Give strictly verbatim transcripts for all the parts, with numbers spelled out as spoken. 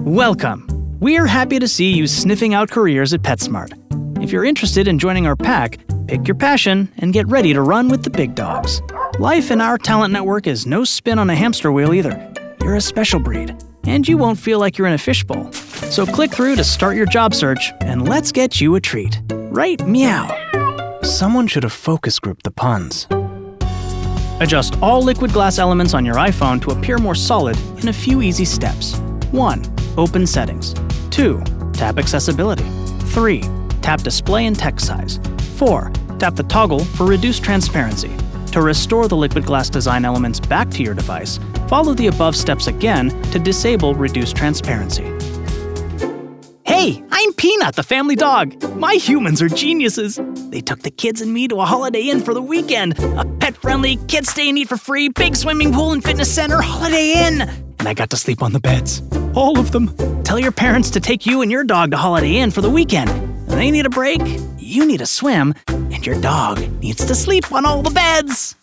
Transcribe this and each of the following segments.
Welcome! We're happy to see you sniffing out careers at PetSmart. If you're interested in joining our pack, pick your passion and get ready to run with the big dogs. Life in our talent network is no spin on a hamster wheel either. You're a special breed, and you won't feel like you're in a fishbowl. So click through to start your job search, and let's get you a treat. Right, meow. Someone should have focus grouped the puns. Adjust all liquid glass elements on your iPhone to appear more solid in a few easy steps. one. Open settings. two. Tap accessibility. three. Tap display and text size. four. Tap the toggle for reduced transparency. To restore the liquid glass design elements back to your device, follow the above steps again to disable reduced transparency. Hey, I'm Peanut, the family dog. My humans are geniuses. They took the kids and me to a Holiday Inn for the weekend. A pet-friendly, kids stay and eat for free, big swimming pool and fitness center, Holiday Inn. And I got to sleep on the beds. All of them. Tell your parents to take you and your dog to Holiday Inn for the weekend. They need a break, you need a swim, and your dog needs to sleep on all the beds.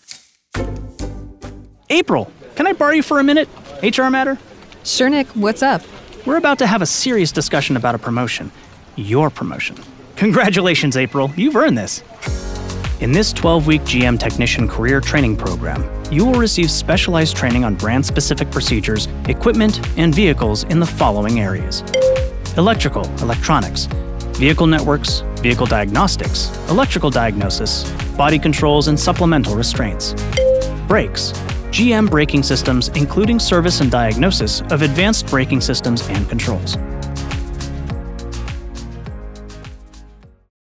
April, can I borrow you for a minute? H R matter? Sure, Nick. What's up? We're about to have a serious discussion about a promotion. Your promotion. Congratulations, April. You've earned this. In this twelve-week G M Technician Career Training Program, you will receive specialized training on brand-specific procedures, equipment, and vehicles in the following areas: electrical, electronics, vehicle networks, vehicle diagnostics, electrical diagnosis, body controls, and supplemental restraints. Brakes, G M braking systems, including service and diagnosis of advanced braking systems and controls.